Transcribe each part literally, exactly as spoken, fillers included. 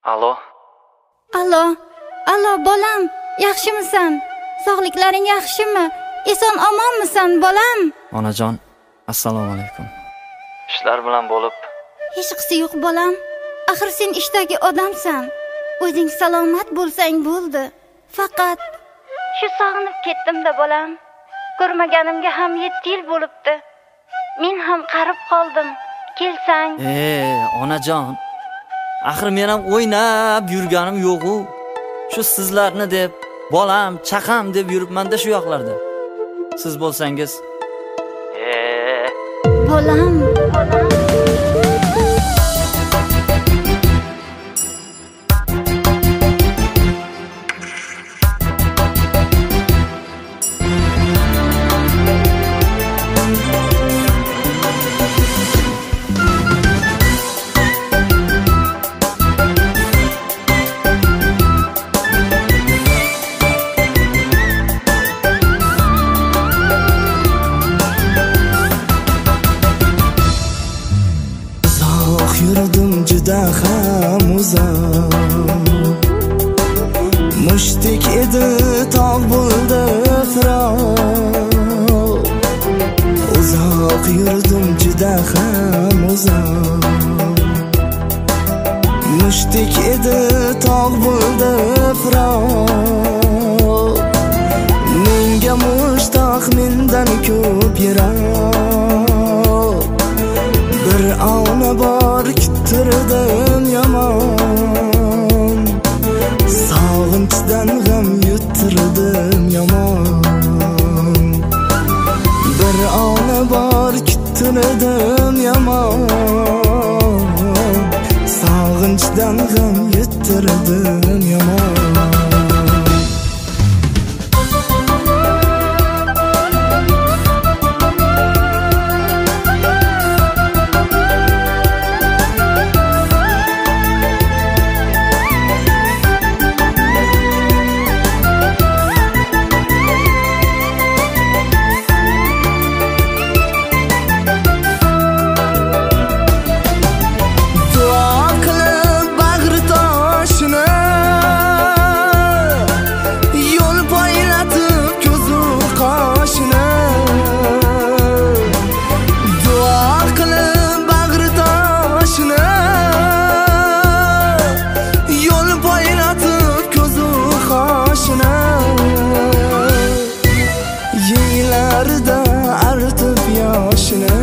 Alo. Alo. Alo bolam, yaxshimisan? Sog'liklaring yaxshimi? Eson omonmisan bolam? Onajon, assalomu alaykum. Ishlar bilan bo'lib. Hech qisi yo'q bolam. Axir sen ishdagi odamsan. O'zing salomat bo'lsang bo'ldi. Faqat shu sog'inib ketdim-da bolam. Ko'rmaganimga ham yetti yil bo'libdi. Men ham qarib qoldim. Kelsang. Ey, onajon. Axir men ham o'ynab yurganim yo'q-ku. Shu sizlarni deb, bolam, chaqam deb yuribman-da shu yoqlarda. Siz bo'lsangiz. Ey, bolam, bolam. Yurdim juda ham uzoq, mushtdek edi tog' bo'ldi firoq. Uzoq yurdim juda ham uzoq, mushtdek edi tog' bo'ldi firoq. Menga mushtoq mendan ko'p yiroq, bir ona bor kuttirdim yomon, sog'inchdan g'am yuttirdim yomon. Bir ona bor kuttirdim yomon, sog'inchdan g'am yuttirdim yomon. Yeylarda artib yoshini,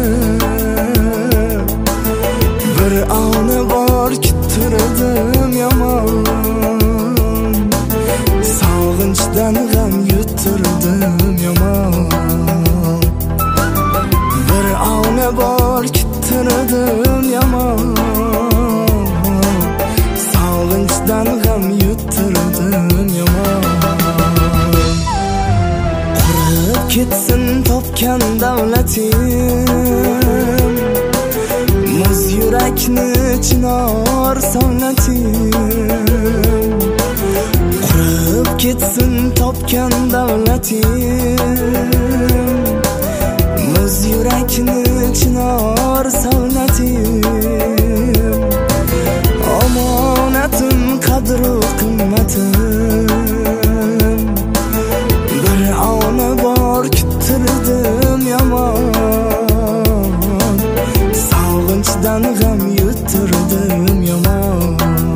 bir ona bor kuttirdim yomon, sog'inchdan g'am yuttirdim yomon. Bir ona bor kuttirdim yomon, sog'inchdan g'am yuttirdim yomon. Ketsin topgan davlatim, muz yurakni chinor savnatim. Qurib ketsin topgan davlatim, muz yurakni chinor savnatim. Omonatim qadru qimmatim, bir ona bor kuttirdim yomon, sog'inchdan g'am yuttirdim yomon.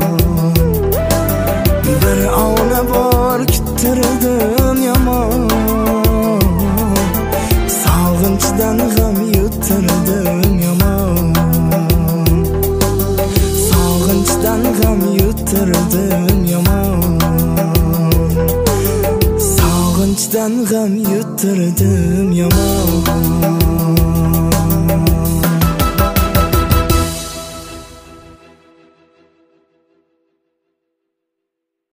Bir ona bor kuttirdim yomon, sog'inchdan g'am yuttirdim yomon, sog'inchdan g'am yuttirdim yomon, sog'inchdan g'am yuttirdim yomon.